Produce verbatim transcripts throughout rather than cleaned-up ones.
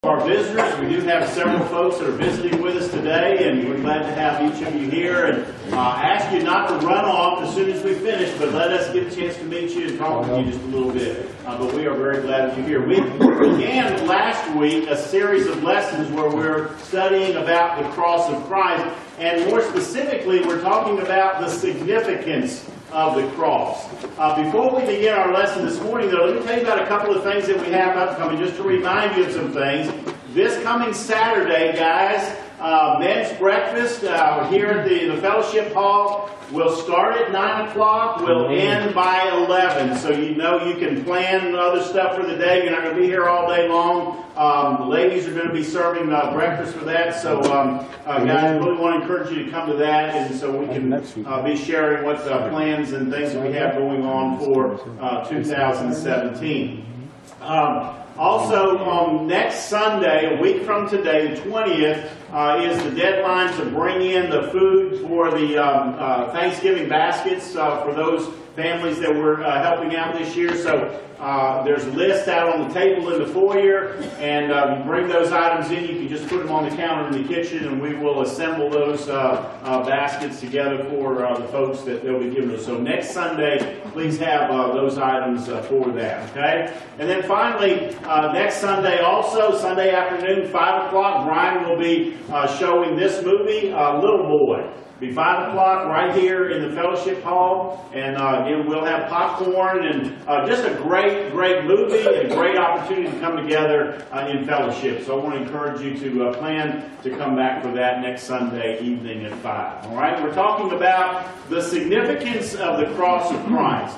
Our visitors, we do have several folks that are visiting with us today, and we're glad to have each of you here. And uh, ask you not to run off as soon as we finish, but let us get a chance to meet you and talk with you just a little bit. Uh, but we are very glad that you're here. We began last week a series of lessons where we're studying about the cross of Christ, and more specifically, we're talking about the significance of the cross. Uh, before we begin our lesson this morning, though, let me tell you about a couple of things that we have upcoming, just to remind you of some things. This coming Saturday, guys, uh, men's breakfast uh, here at the, the fellowship hall will start at nine o'clock, will end by eleven. So you know you can plan other stuff for the day. You're not going to be here all day long. Um, the ladies are going to be serving uh, breakfast for that. So um, uh, guys, I really want to encourage you to come to that, and so we can uh, be sharing what uh, plans and things that we have going on for uh, two thousand seventeen. Um, Also, um, next Sunday, a week from today, the twentieth, uh, is the deadline to bring in the food for the um, uh, Thanksgiving baskets uh, for those families that we're uh, helping out this year. So uh, there's a list out on the table in the foyer, and uh, you bring those items in. You can just put them on the counter in the kitchen, and we will assemble those uh, uh, baskets together for uh, the folks that they'll be giving us. So next Sunday, please have uh, those items uh, for that, okay? And then finally, uh, next Sunday also, Sunday afternoon, five o'clock, Brian will be uh, showing this movie, uh, Little Boy. It'll be five o'clock right here in the fellowship hall, and uh, again, we'll have popcorn and uh, just a great, great movie and a great opportunity to come together uh, in fellowship. So I want to encourage you to uh, plan to come back for that next Sunday evening at five. All right, we're talking about the significance of the cross of Christ.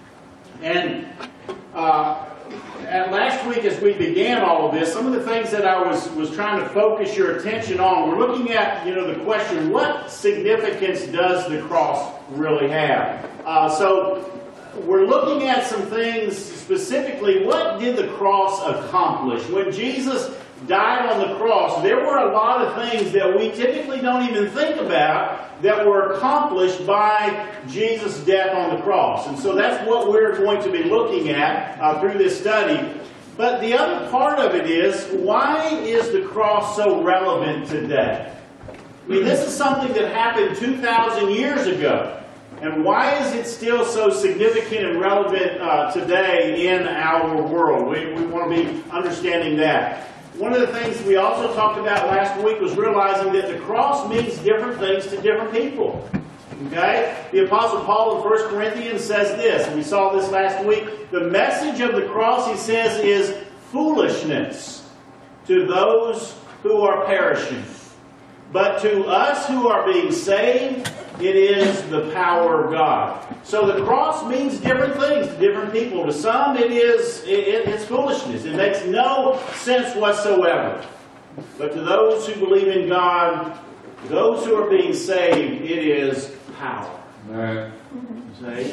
And uh, at last week, as we began all of this, some of the things that I was, was trying to focus your attention on, we're looking at, you know, the question, what significance does the cross really have? Uh, so we're looking at some things specifically. What did the cross accomplish? When Jesus died on the cross, there were a lot of things that we typically don't even think about that were accomplished by Jesus' death on the cross. And so that's what we're going to be looking at uh, through this study. But the other part of it is, why is the cross so relevant today? I mean, this is something that happened two thousand years ago. And why is it still so significant and relevant uh, today in our world? We, we want to be understanding that. One of the things we also talked about last week was realizing that the cross means different things to different people. Okay? The Apostle Paul in First Corinthians says this, and we saw this last week. The message of the cross, he says, is foolishness to those who are perishing. But to us who are being saved, it is the power of God. So the cross means different things to different people. To some, it is it, it's foolishness. It makes no sense whatsoever. But to those who believe in God, those who are being saved, it is power. Right. See?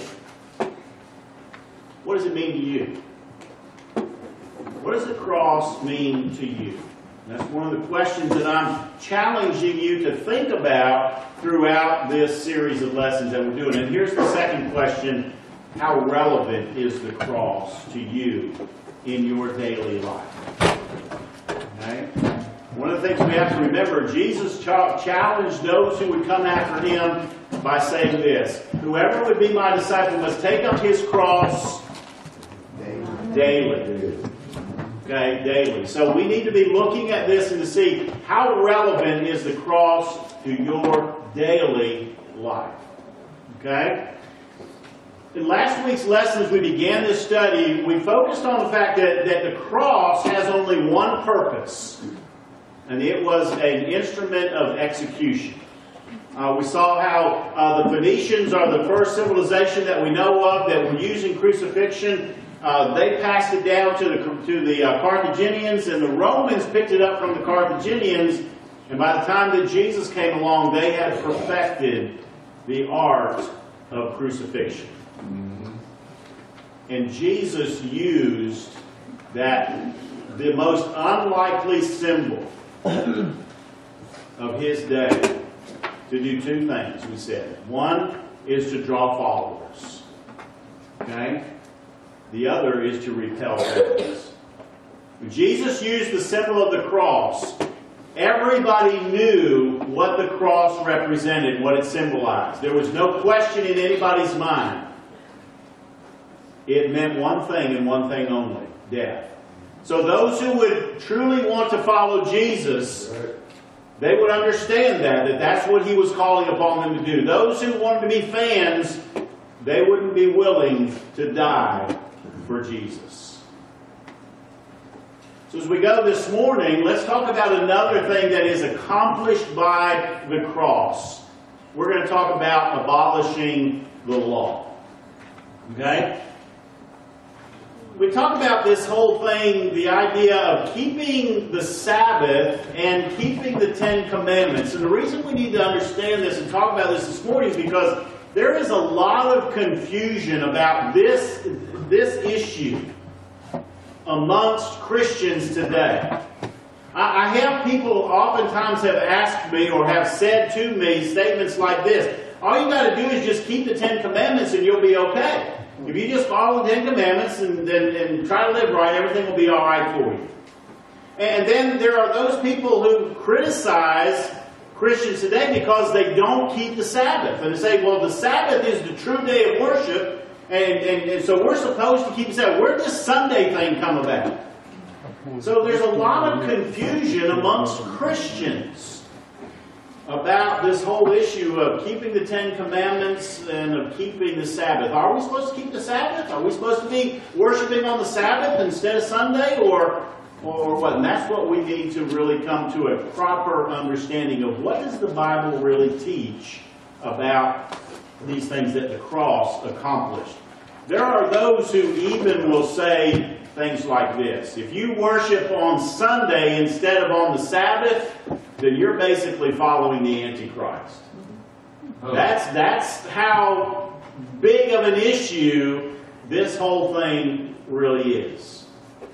What does it mean to you? What does the cross mean to you? That's one of the questions that I'm challenging you to think about throughout this series of lessons that we're doing. And here's the second question. How relevant is the cross to you in your daily life? Okay? One of the things we have to remember, Jesus ch- challenged those who would come after him by saying this: whoever would be my disciple must take up his cross daily. Okay, daily. So we need to be looking at this and to see how relevant is the cross to your daily life. Okay? In last week's lesson, as we began this study, we focused on the fact that, that the cross has only one purpose, and it was an instrument of execution. Uh, we saw how uh, the Phoenicians are the first civilization that we know of that were using crucifixion. Uh, they passed it down to the, to the uh, Carthaginians, and the Romans picked it up from the Carthaginians. And by the time that Jesus came along, they had perfected the art of crucifixion. Mm-hmm. And Jesus used that, the most unlikely symbol of his day, to do two things, we said. One is to draw followers. Okay? The other is to repel enemies. When Jesus used the symbol of the cross, everybody knew what the cross represented, what it symbolized. There was no question in anybody's mind. It meant one thing and one thing only, death. So those who would truly want to follow Jesus, they would understand that, that that's what he was calling upon them to do. Those who wanted to be fans, they wouldn't be willing to die for Jesus. So as we go this morning, let's talk about another thing that is accomplished by the cross. We're going to talk about abolishing the law. Okay? We talk about this whole thing, the idea of keeping the Sabbath and keeping the Ten Commandments. And the reason we need to understand this and talk about this this morning is because there is a lot of confusion about this, this issue amongst Christians today. I, I have people oftentimes have asked me or have said to me statements like this: all you got to do is just keep the Ten Commandments and you'll be okay. If you just follow the Ten Commandments and, and, and try to live right, everything will be all right for you. And then there are those people who criticize Christians today because they don't keep the Sabbath. And they say, well, the Sabbath is the true day of worship, and, and, and so we're supposed to keep the Sabbath. Where did this Sunday thing come about? So there's a lot of confusion amongst Christians about this whole issue of keeping the Ten Commandments and of keeping the Sabbath. Are we supposed to keep the Sabbath? Are we supposed to be worshiping on the Sabbath instead of Sunday? Or, or what? And that's what we need to really come to a proper understanding of what does the Bible really teach about these things that the cross accomplished. There are those who even will say things like this: if you worship on Sunday instead of on the Sabbath, then you're basically following the Antichrist. Oh. That's, that's how big of an issue this whole thing really is.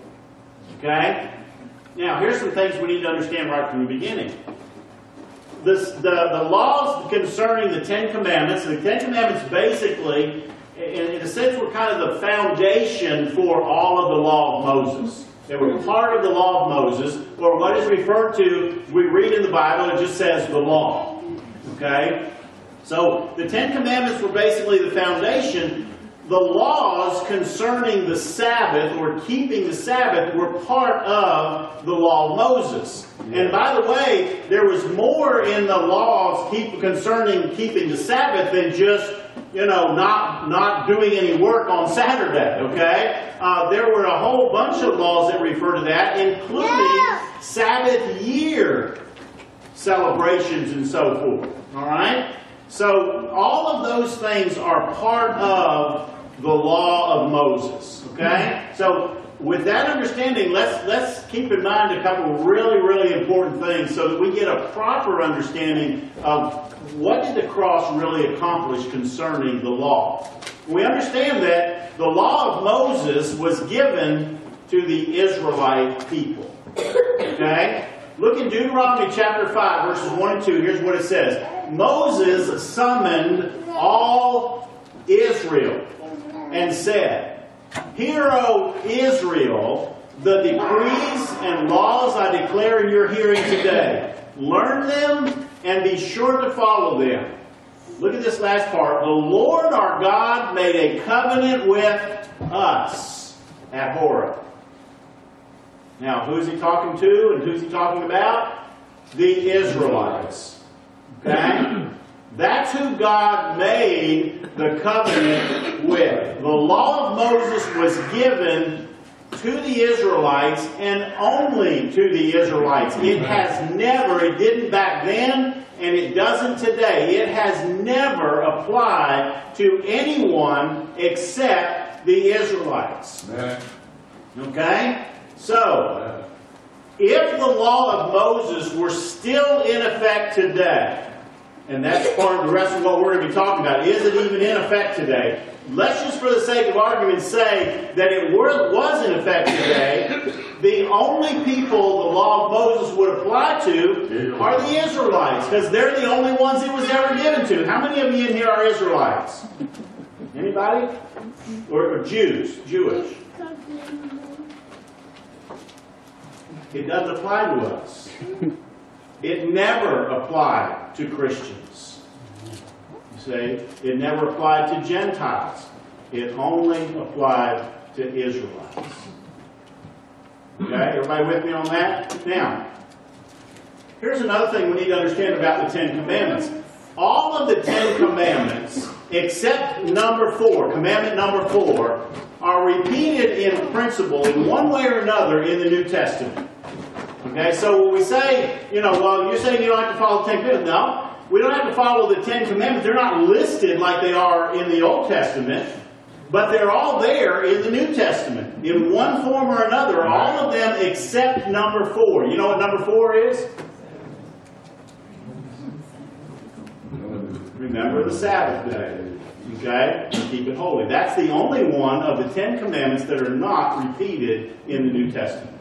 Okay? Now, here's some things we need to understand right from the beginning. This, the, the laws concerning the Ten Commandments, the Ten Commandments basically, in, in a sense, were kind of the foundation for all of the law of Moses. They were part of the law of Moses, or what is referred to, we read in the Bible, it just says the law. Okay? So, the Ten Commandments were basically the foundation. The laws concerning the Sabbath, or keeping the Sabbath, were part of the law of Moses. And by the way, there was more in the laws keep, concerning keeping the Sabbath than just, you know, not, not doing any work on Saturday, okay? Uh, there were a whole bunch of laws that refer to that, including yeah. Sabbath year celebrations and so forth, all right? So, all of those things are part of the law of Moses, okay? So, with that understanding, let's, let's keep in mind a couple of really, really important things so that we get a proper understanding of what did the cross really accomplish concerning the law. We understand that the law of Moses was given to the Israelite people, okay? Look in Deuteronomy chapter five, verses one and two. Here's what it says. Moses summoned all Israel and said, "Hear, O Israel, the decrees and laws I declare in your hearing today. Learn them and be sure to follow them." Look at this last part. "The Lord our God made a covenant with us at Horeb." Now, who's he talking to and who's he talking about? The Israelites. Okay? That's who God made the covenant with. The law of Moses was given to the Israelites and only to the Israelites. It has never, it didn't back then, and it doesn't today. It has never applied to anyone except the Israelites. Okay? So, if the law of Moses were still in effect today, and that's part of the rest of what we're going to be talking about, is it even in effect today? Let's just, for the sake of argument, say that it were, was in effect today. The only people the law of Moses would apply to are the Israelites, because they're the only ones it was ever given to. How many of you in here are Israelites? Anybody? Or, or Jews? Jewish? It doesn't apply to us. It never applied to Christians. You see, it never applied to Gentiles. It only applied to Israelites. Okay, everybody with me on that? Now, here's another thing we need to understand about the Ten Commandments. All of the Ten Commandments, except number four, commandment number four, are repeated in principle in one way or another in the New Testament. Okay, so when we say, you know, well, you're saying you don't have to follow the Ten Commandments. No, we don't have to follow the Ten Commandments. They're not listed like they are in the Old Testament, but they're all there in the New Testament. In one form or another, all of them except number four. You know what number four is? Remember the Sabbath day. Okay? And keep it holy. That's the only one of the Ten Commandments that are not repeated in the New Testament.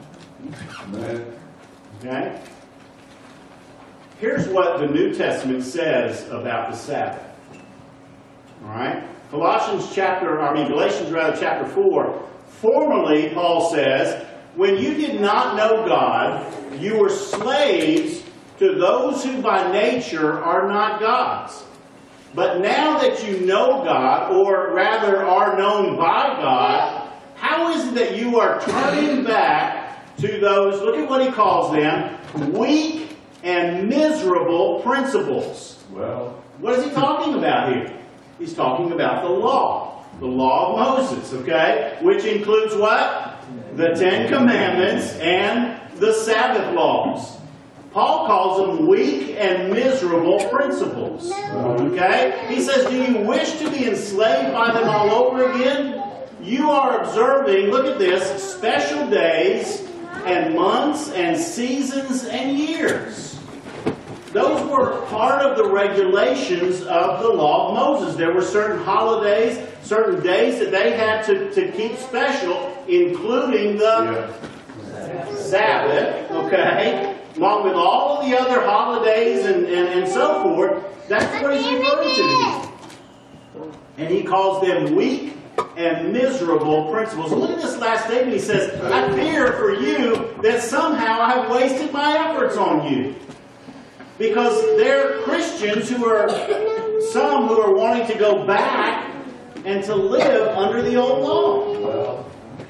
Okay? Here's what the New Testament says about the Sabbath. Alright? Colossians chapter, I mean Galatians rather, chapter four. Formerly, Paul says, when you did not know God, you were slaves to those who by nature are not gods. But now that you know God, or rather are known by God, how is it that you are turning back to those, look at what he calls them, weak and miserable principles? Well, what is he talking about here? He's talking about the law. The law of Moses, okay? Which includes what? The Ten Commandments and the Sabbath laws. Paul calls them weak and miserable principles. Okay? He says, do you wish to be enslaved by them all over again? You are observing, look at this, special days and months and seasons and years. Those were part of the regulations of the law of Moses. There were certain holidays, certain days that they had to, to keep special, including the yeah. Sabbath, okay? Along with all of the other holidays and, and, and so forth. That's what he's referring to here. And he calls them weak and miserable principles. Look at this last statement. He says, I fear for you that somehow I've wasted my efforts on you. Because they're Christians who are, some who are wanting to go back and to live under the old law.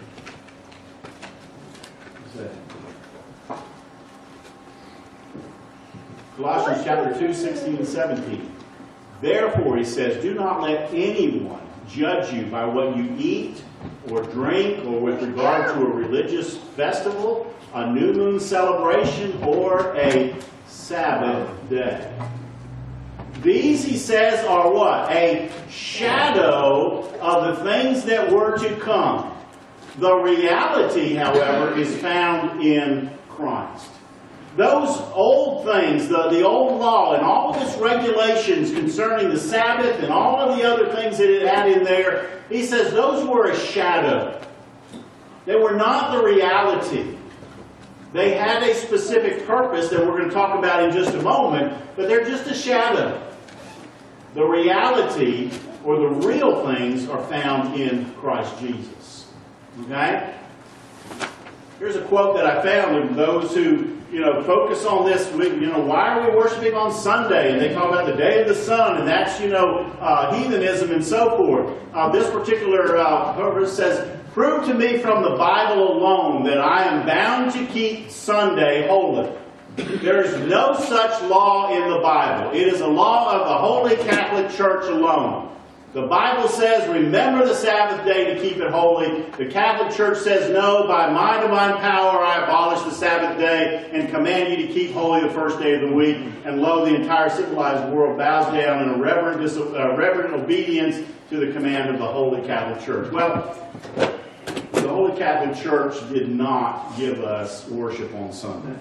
Colossians chapter two, sixteen and seventeen. Therefore, he says, do not let anyone judge you by what you eat or drink, or with regard to a religious festival, a new moon celebration, or a Sabbath day. These, he says, are what? A shadow of the things that were to come. The reality, however, is found in Christ. Those old things, the, the old law and all of its regulations concerning the Sabbath and all of the other things that it had in there, he says those were a shadow. They were not the reality. They had a specific purpose that we're going to talk about in just a moment, but they're just a shadow. The reality, or the real things, are found in Christ Jesus. Okay? Here's a quote that I found of those who, you know, focus on this. You know, why are we worshiping on Sunday? And they talk about the day of the sun, and that's, you know, uh, heathenism and so forth. Uh, this particular uh, verse says, prove to me from the Bible alone that I am bound to keep Sunday holy. There is no such law in the Bible. It is a law of the Holy Catholic Church alone. The Bible says, remember the Sabbath day to keep it holy. The Catholic Church says, no, by my divine power I abolish the Sabbath day and command you to keep holy the first day of the week. And lo, the entire civilized world bows down in a reverent, uh, reverent obedience to the command of the Holy Catholic Church. Well, the Holy Catholic Church did not give us worship on Sunday.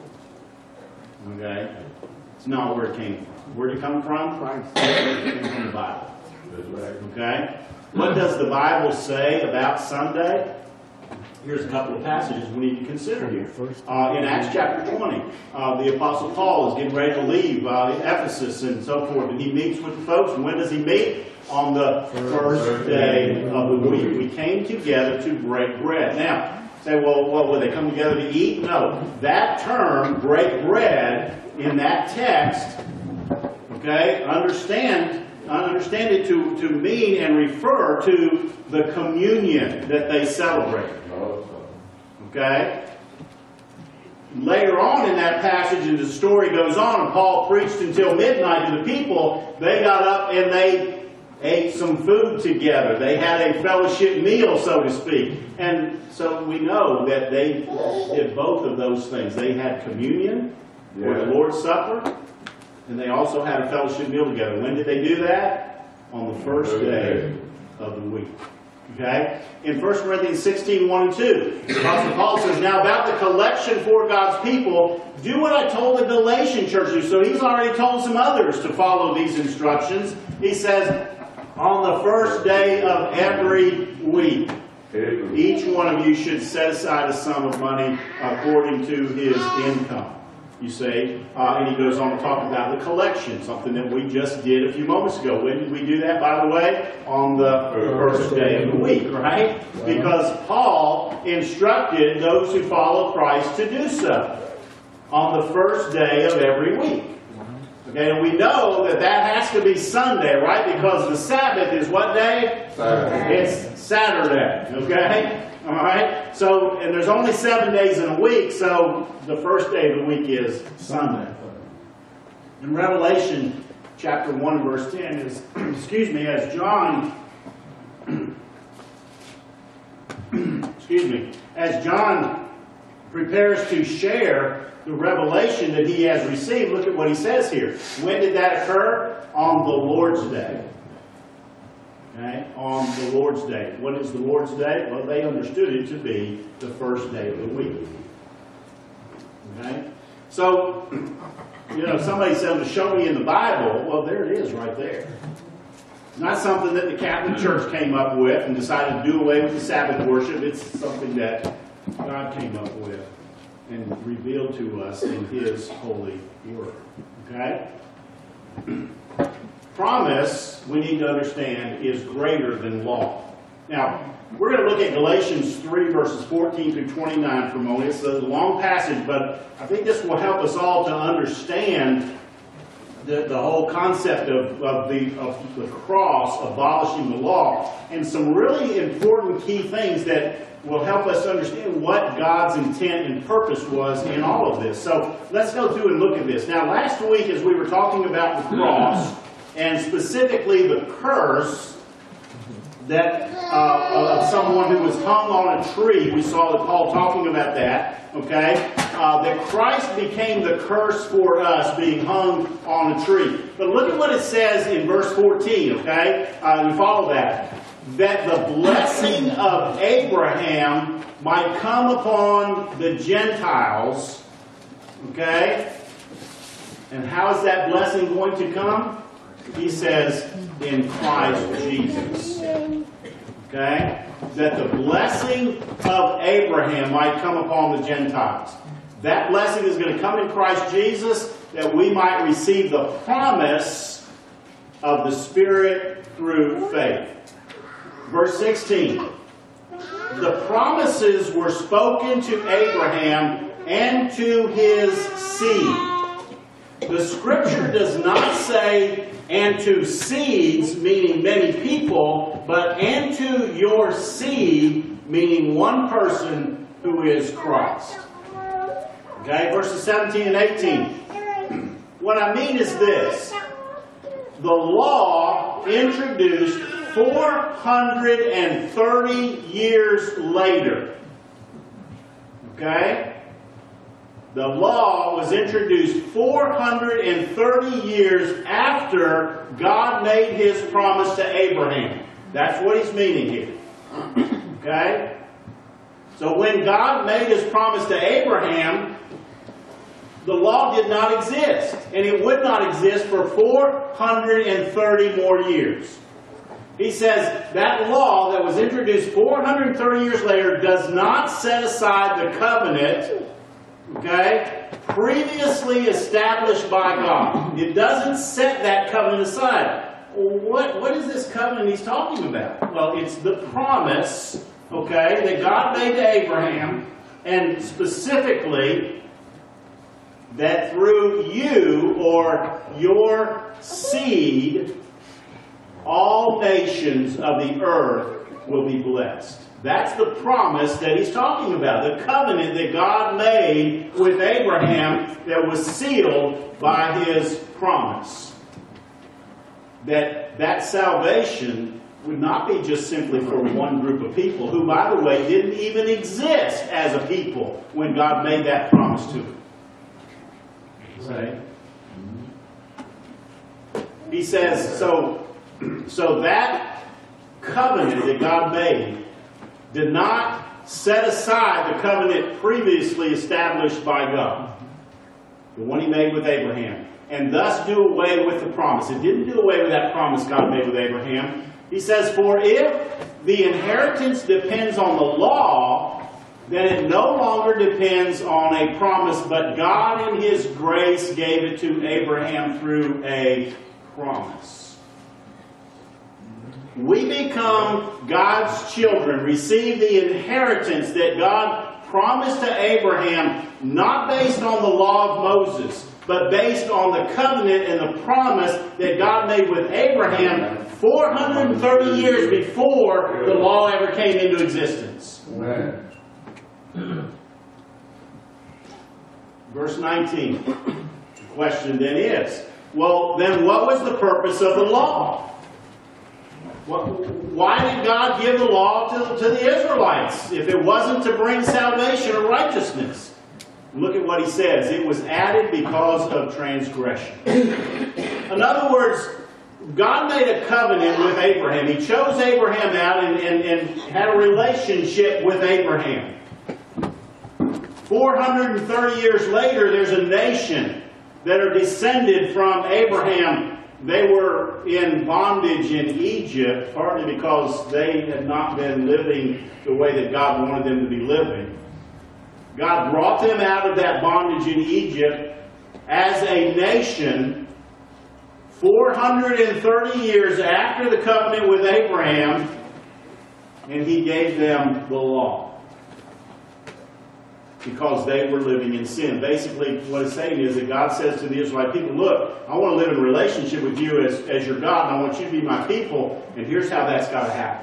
Okay? It's not where it came from. Where did it come from? Christ. It came from the Bible. Okay? What does the Bible say about Sunday? Here's a couple of passages we need to consider here. Uh, in Acts chapter twenty, uh, the Apostle Paul is getting ready to leave uh, Ephesus and so forth, and he meets with the folks. And when does he meet? On the first day of the week. We came together to break bread. Now, Say, well, well, will they come together to eat? No. That term, break bread, in that text, okay, understand, understand it to, to mean and refer to the communion that they celebrate. Okay? Later on in that passage, and the story goes on, and Paul preached until midnight to the people. They got up and they ate some food together. They had a fellowship meal, so to speak. And so we know that they did both of those things. They had communion, yeah, or the Lord's Supper, and they also had a fellowship meal together. When did they do that? On the first day of the week. Okay? In First Corinthians sixteen, one and two, the Apostle Paul says, now about the collection for God's people, do what I told the Galatian church to do. So he's already told some others to follow these instructions. He says, on the first day of every week, each one of you should set aside a sum of money according to his income. You see, uh, and he goes on to talk about the collection, something that we just did a few moments ago. When did we do that, by the way? On the first day of the week, right? Because Paul instructed those who follow Christ to do so on the first day of every week. Okay, and we know that that has to be Sunday, right? Because the Sabbath is what day? Saturday. It's Saturday, okay? All right? So, and there's only seven days in a week, so the first day of the week is Sunday. In Revelation chapter one, verse ten, is, excuse me, as John, excuse me, as John prepares to share the revelation that he has received, look at what he says here. When did that occur? On the Lord's Day. Okay? On the Lord's Day. What is the Lord's Day? Well, they understood it to be the first day of the week. Okay? So, you know, somebody said, well, show me in the Bible. Well, there it is right there. It's not something that the Catholic Church came up with and decided to do away with the Sabbath worship. It's something that God came up with and revealed to us in His holy word. Okay? Promise, we need to understand, is greater than law. Now, we're going to look at Galatians three, verses fourteen through twenty-nine for a moment. It's a long passage, but I think this will help us all to understand the, the whole concept of, of, the, of the cross abolishing the law, and some really important key things that will help us understand what God's intent and purpose was in all of this. So let's go through and look at this. Now, last week as we were talking about the cross, and specifically the curse that uh, of someone who was hung on a tree, we saw Paul talking about that, okay? Uh, that Christ became the curse for us, being hung on a tree. But look at what it says in verse fourteen, okay? Uh, you follow that. That the blessing of Abraham might come upon the Gentiles, okay? And how is that blessing going to come? He says, in Christ Jesus. Okay? That the blessing of Abraham might come upon the Gentiles. That blessing is going to come in Christ Jesus, that we might receive the promise of the Spirit through faith. Verse sixteen. The promises were spoken to Abraham and to his seed. The Scripture does not say, and to seeds, meaning many people, but and to your seed, meaning one person who is Christ. Okay, verses seventeen and eighteen. What I mean is this. The law introduced four hundred thirty years later. Okay? The law was introduced four hundred thirty years after God made His promise to Abraham. That's what he's meaning here. Okay? So when God made His promise to Abraham, the law did not exist. And it would not exist for four hundred thirty more years. He says that law that was introduced four hundred thirty years later does not set aside the covenant, okay, previously established by God. It doesn't set that covenant aside. What, what is this covenant he's talking about? Well, it's the promise okay, that God made to Abraham, and specifically that through you or your seed, all nations of the earth will be blessed. That's the promise that he's talking about, the covenant that God made with Abraham that was sealed by his promise. That that salvation would not be just simply for one group of people, who, by the way, didn't even exist as a people when God made that promise to them. Say? He says, so, so that covenant that God made did not set aside the covenant previously established by God, the one he made with Abraham, and thus do away with the promise. It didn't do away with that promise God made with Abraham. He says, for if the inheritance depends on the law, then it no longer depends on a promise, but God in his grace gave it to Abraham through a promise. We become God's children, receive the inheritance that God promised to Abraham, not based on the law of Moses, but based on the covenant and the promise that God made with Abraham four hundred thirty years before the law ever came into existence. Amen. Verse nineteen. The question then is, well, then what was the purpose of the law? Why did God give the law to, to the Israelites if it wasn't to bring salvation or righteousness? Look at what he says. It was added because of transgression. In other words, God made a covenant with Abraham. He chose Abraham out and, and, and had a relationship with Abraham. four hundred thirty years later, there's a nation that are descended from Abraham. They were in bondage in Egypt, partly because they had not been living the way that God wanted them to be living. God brought them out of that bondage in Egypt as a nation four hundred thirty years after the covenant with Abraham, and he gave them the law because they were living in sin. Basically, what it's saying is that God says to the Israelite people, look, I want to live in a relationship with you as, as your God, and I want you to be my people, and here's how that's got to happen.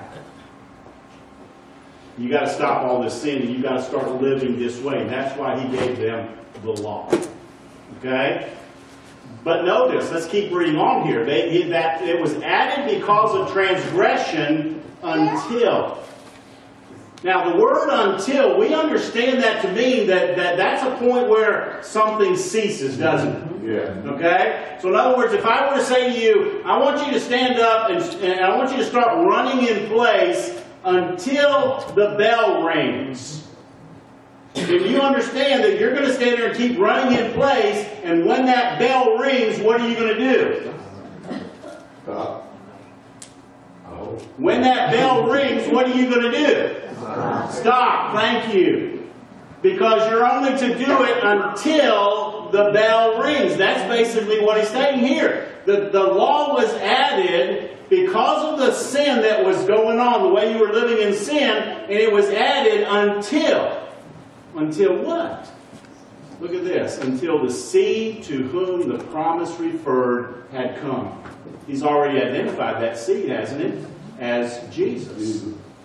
You got to stop all this sin, and you got to start living this way. And that's why he gave them the law. Okay? But notice, let's keep reading on here. They, that it was added because of transgression until. Now, the word until, we understand that to mean that, that that's a point where something ceases, doesn't it? Yeah. Okay? So in other words, if I were to say to you, I want you to stand up and, and I want you to start running in place until the bell rings. Then you understand that you're going to stand there and keep running in place, and when that bell rings, what are you going to do? Stop. When that bell rings, what are you going to do? Stop. Thank you. Because you're only to do it until the bell rings. That's basically what he's saying here. The, the law was added because of the sin that was going on, the way you were living in sin, and it was added until. Until what? Look at this. Until the seed to whom the promise referred had come. He's already identified that seed, hasn't it? As Jesus.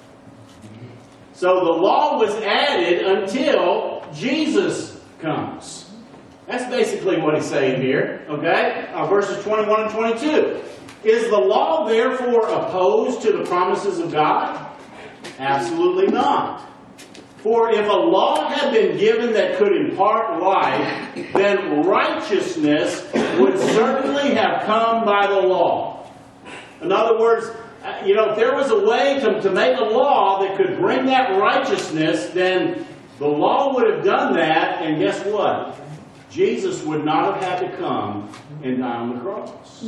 So the law was added until Jesus comes. That's basically what he's saying here. Okay? Uh, verses twenty-one and twenty-two. Is the law therefore opposed to the promises of God? Absolutely not. For if a law had been given that could impart life, then righteousness would certainly have come by the law. In other words, you know, if there was a way to, to make a law that could bring that righteousness, then the law would have done that, and guess what? Jesus would not have had to come and die on the cross.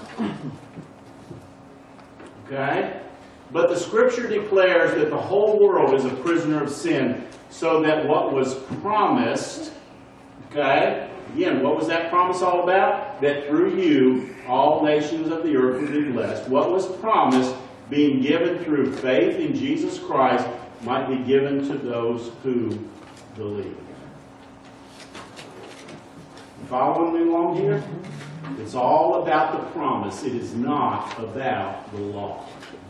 Okay? But the Scripture declares that the whole world is a prisoner of sin, so that what was promised, okay, again, what was that promise all about? That through you, all nations of the earth would be blessed. What was promised, being given through faith in Jesus Christ, might be given to those who believe. You following me along here? It's all about the promise. It is not about the law.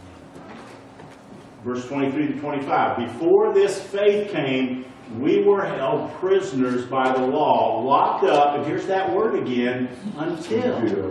Verse twenty-three to twenty-five. Before this faith came, we were held prisoners by the law, locked up, and here's that word again, until.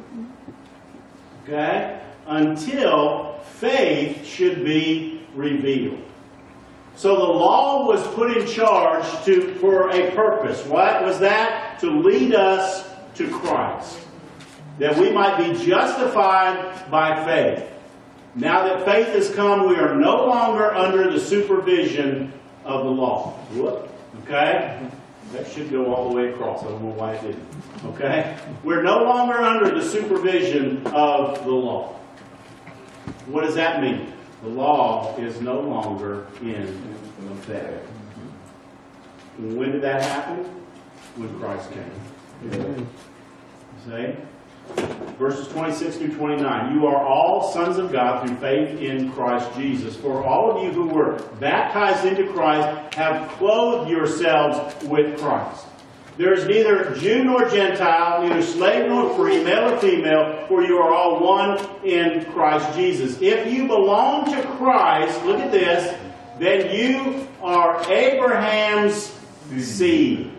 Okay? Until faith should be revealed. So the law was put in charge to for a purpose. What was that? To lead us to Christ. That we might be justified by faith. Now that faith has come, we are no longer under the supervision of the law. Whoop. Okay? That should go all the way across. I don't know why it didn't. Okay? We're no longer under the supervision of the law. What does that mean? The law is no longer in effect. When did that happen? When Christ came. See? Verses twenty-six through twenty-nine. You are all sons of God through faith in Christ Jesus. For all of you who were baptized into Christ have clothed yourselves with Christ. There is neither Jew nor Gentile, neither slave nor free, male or female, for you are all one in Christ Jesus. If you belong to Christ, look at this, then you are Abraham's seed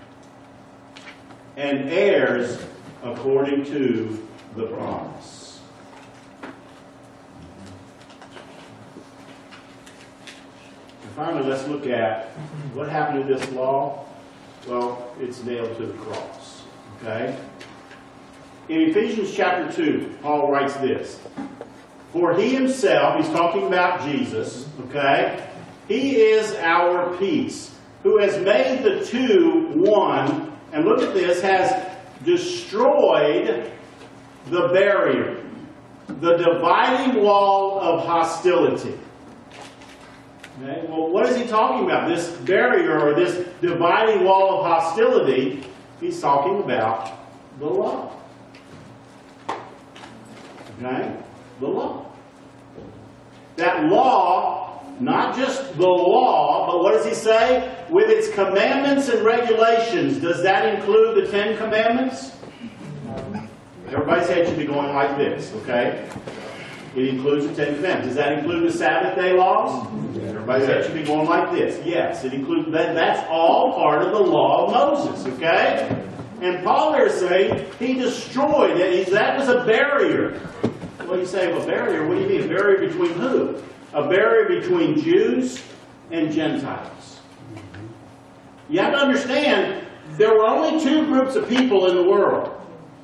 and heirs according to the promise. And finally, let's look at what happened to this law. Well, it's nailed to the cross. Okay? In Ephesians chapter two, Paul writes this. For he himself, he's talking about Jesus, okay? He is our peace, who has made the two one, and look at this, has destroyed the barrier, the dividing wall of hostility. Okay? Well, what is he talking about? This barrier or this dividing wall of hostility, he's talking about the law. Okay? The law. That law, not just the law, but what does he say? With its commandments and regulations. Does that include the Ten Commandments? Everybody's head should be going like this, okay? It includes the Ten Commandments. Does that include the Sabbath day laws? Everybody's head should be going like this. Yes, it includes that. That's all part of the law of Moses, okay? And Paul there is saying he destroyed it. That was a barrier. Well, you say, well, a barrier? What do you mean? A barrier between who? A barrier between Jews and Gentiles. You have to understand, there were only two groups of people in the world.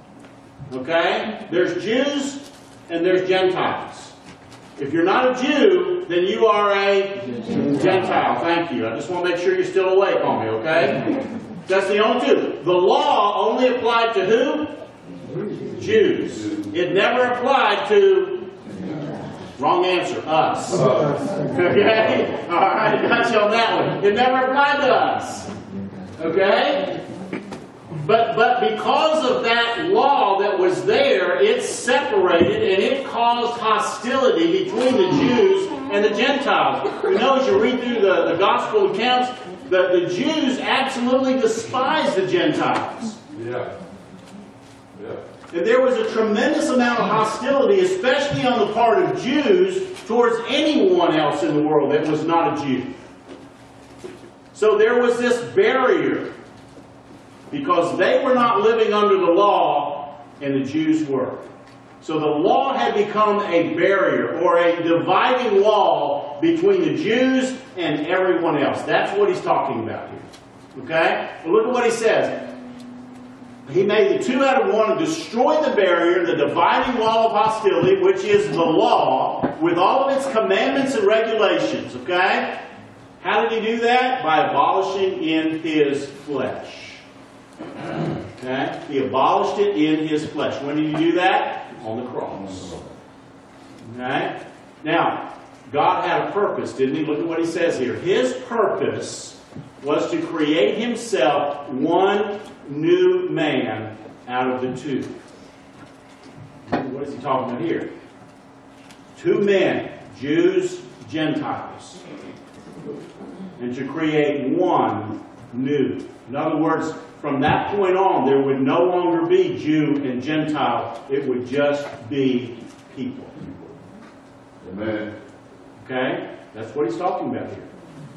Okay? There's Jews and there's Gentiles. If you're not a Jew, then you are a Gentile. Thank you. I just want to make sure you're still awake on me, okay? That's the only two. The law only applied to who? Jews. It never applied to, wrong answer, us. Okay? All right, got you on that one. It never applied to us. Okay? But, but because of that law that was there, it separated and it caused hostility between the Jews and the Gentiles. You know, as you read through the, the gospel accounts, the, the Jews absolutely despised the Gentiles. Yeah. Yeah. And there was a tremendous amount of hostility, especially on the part of Jews, towards anyone else in the world that was not a Jew. So there was this barrier, because they were not living under the law, and the Jews were. So the law had become a barrier, or a dividing wall, between the Jews and everyone else. That's what he's talking about here. Okay? Well, look at what he says. He made the two out of one and destroyed the barrier, the dividing wall of hostility, which is the law, with all of its commandments and regulations. Okay? How did he do that? By abolishing in his flesh. Okay? He abolished it in his flesh. When did he do that? On the cross. Okay? Now, God had a purpose, didn't he? Look at what he says here. His purpose was to create himself one new man out of the two. What is he talking about here? Two men, Jews, Gentiles. and to create one new. In other words, from that point on, there would no longer be Jew and Gentile. It would just be people. Amen. Okay? That's what he's talking about here.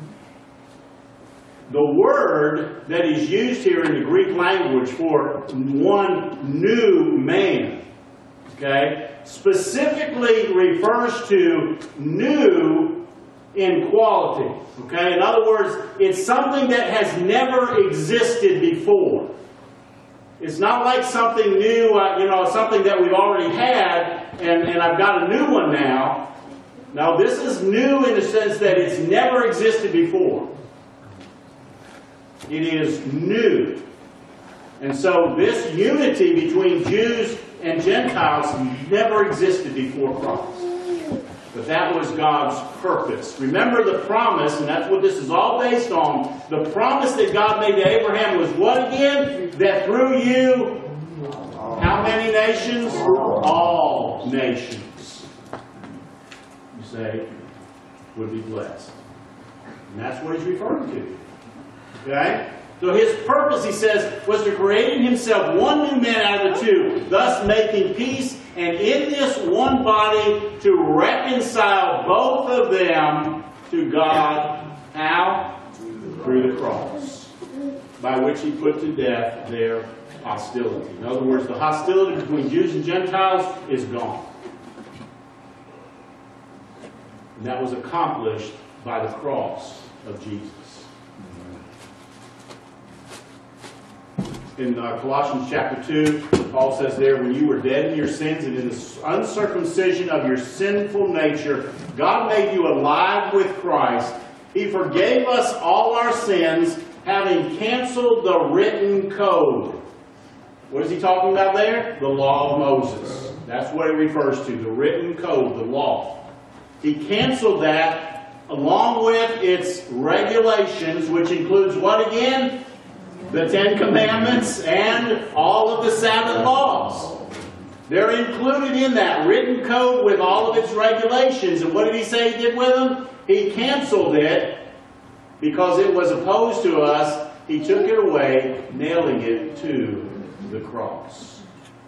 The word that is used here in the Greek language for one new man, okay, specifically refers to new in quality. Okay? In other words, it's something that has never existed before. It's not like something new, uh, you know, something that we've already had, and, and I've got a new one now. Now, this is new in the sense that it's never existed before. It is new. And so this unity between Jews and Gentiles never existed before Christ. But that was God's purpose. Remember the promise, and that's what this is all based on. The promise that God made to Abraham was what again? That through you, how many nations? All nations, you say, would be blessed. And that's what he's referring to. Okay? So his purpose, he says, was to create in himself one new man out of the two, thus making peace, and in this one body to reconcile both of them to God. How? Through the cross, by which he put to death their hostility. In other words, the hostility between Jews and Gentiles is gone. And that was accomplished by the cross of Jesus. In uh, Colossians chapter two, Paul says there, when you were dead in your sins and in the uncircumcision of your sinful nature, God made you alive with Christ. He forgave us all our sins, having canceled the written code. What is he talking about there? The law of Moses. That's what it refers to, the written code, the law. He canceled that along with its regulations, which includes what again? The Ten Commandments and all of the Sabbath laws. They're included in that written code with all of its regulations. And what did he say he did with them? He canceled it because it was opposed to us. He took it away, nailing it to the cross.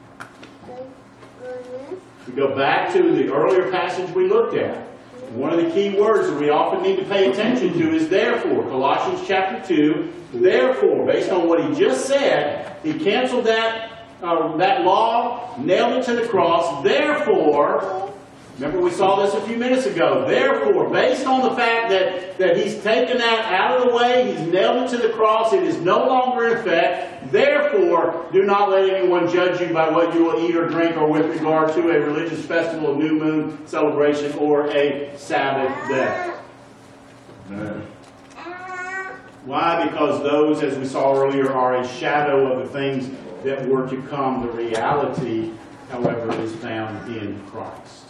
We go back to the earlier passage we looked at. One of the key words that we often need to pay attention to is therefore. Colossians chapter two. Therefore, based on what he just said, he canceled that, uh, that law, nailed it to the cross. Therefore, remember we saw this a few minutes ago. Therefore, based on the fact that, that he's taken that out of the way, he's nailed it to the cross, it is no longer in effect. Therefore, do not let anyone judge you by what you will eat or drink or with regard to a religious festival, a new moon celebration, or a Sabbath day. Amen. Why? Because those, as we saw earlier, are a shadow of the things that were to come. The reality, however, is found in Christ.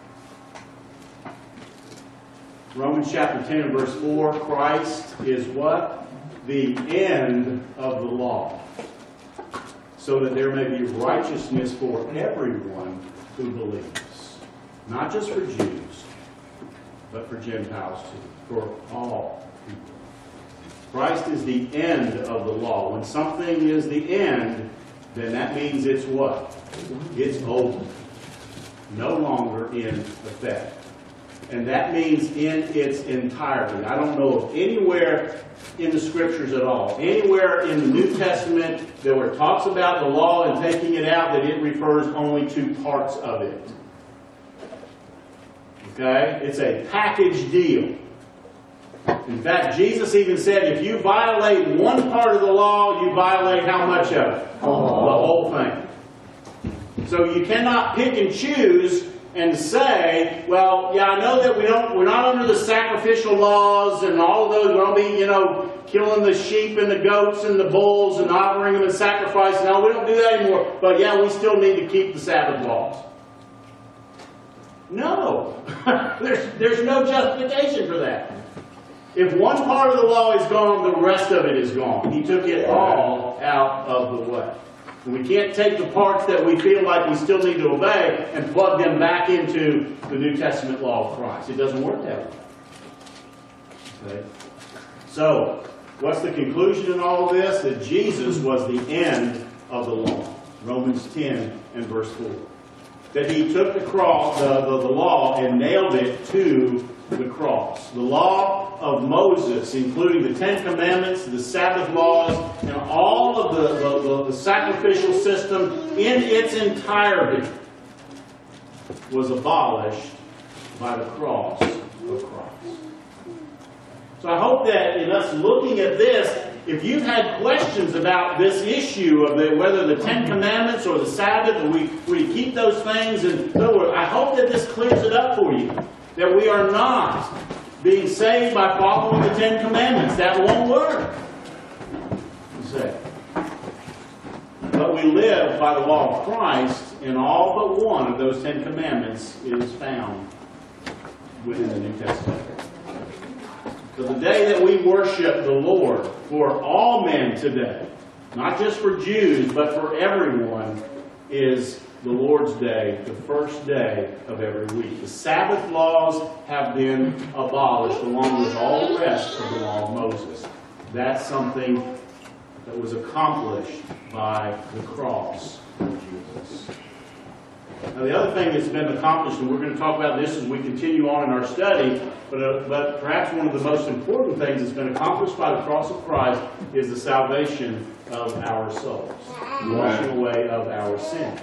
Romans chapter ten and verse four, Christ is what? The end of the law, so that there may be righteousness for everyone who believes. Not just for Jews, but for Gentiles too, for all people. Christ is the end of the law. When something is the end, then that means it's what? It's over. No longer in effect. And that means in its entirety. I don't know of anywhere in the Scriptures at all, anywhere in the New Testament that where it talks about the law and taking it out, that it refers only to parts of it. Okay? It's a package deal. In fact, Jesus even said, if you violate one part of the law, you violate how much of it? The whole thing. So you cannot pick and choose and say, well, yeah, I know that we don't, we're not under the sacrificial laws and all of those. We don't be, you know, killing the sheep and the goats and the bulls and offering them and sacrificing. No, we don't do that anymore. But yeah, we still need to keep the Sabbath laws. No. there's, there's no justification for that. If one part of the law is gone, the rest of it is gone. He took it all out of the way. And we can't take the parts that we feel like we still need to obey and plug them back into the New Testament law of Christ. It doesn't work that way. Okay? So, what's the conclusion in all of this? That Jesus was the end of the law. Romans ten and verse four. That he took the cross, the, the, the law, and nailed it to the cross. The law of Moses, including the Ten Commandments, the Sabbath laws, and all of the, the, the, the sacrificial system in its entirety, was abolished by the cross of Christ. So I hope that in us looking at this, if you've had questions about this issue of the, whether the Ten Commandments or the Sabbath, or we, we keep those things, and I hope that this clears it up for you. That we are not being saved by following the Ten Commandments. That won't work. You say. But we live by the law of Christ, and all but one of those Ten Commandments is found within the New Testament. So the day that we worship the Lord for all men today, not just for Jews, but for everyone, is the Lord's Day, the first day of every week. The Sabbath laws have been abolished along with all the rest of the law of Moses. That's something that was accomplished by the cross of Jesus. Now the other thing that's been accomplished, and we're going to talk about this as we continue on in our study, but, uh, but perhaps one of the most important things that's been accomplished by the cross of Christ is the salvation of our souls, the washing away of our sins.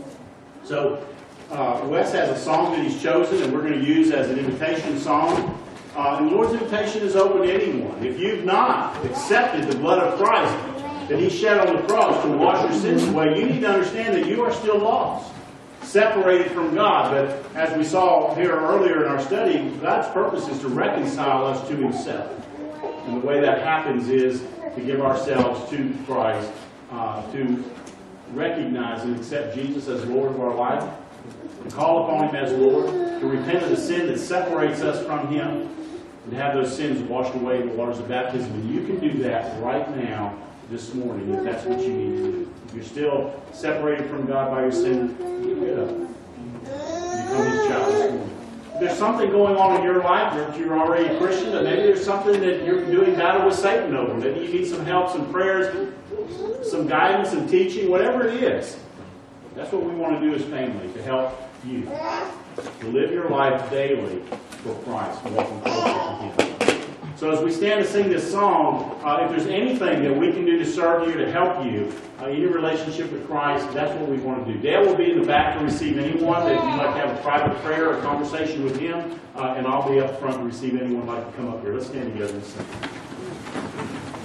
So uh, Wes has a song that he's chosen, and we're going to use as an invitation song. Uh, and the Lord's invitation is open to anyone. If you've not accepted the blood of Christ that he shed on the cross to wash your sins away, you need to understand that you are still lost, separated from God. But as we saw here earlier in our study, God's purpose is to reconcile us to himself. And the way that happens is to give ourselves to Christ, uh, to recognize and accept Jesus as Lord of our life, to call upon him as Lord, to repent of the sin that separates us from him, and to have those sins washed away in the waters of baptism. And you can do that right now, this morning, if that's what you need to do. If you're still separated from God by your sin, get rid of it. Become his child this morning. If there's something going on in your life that you're already a Christian, but maybe there's something that you're doing battle with Satan over, maybe you need some help, some prayers, some guidance and teaching, whatever it is. That's what we want to do as family, to help you to live your life daily for Christ, walking closer to him. So as we stand to sing this song, uh, if there's anything that we can do to serve you, to help you uh, in your relationship with Christ, that's what we want to do. Dale will be in the back to receive anyone that you'd like to have a private prayer or conversation with him, uh, and I'll be up front to receive anyone who'd like to come up here. Let's stand together and sing.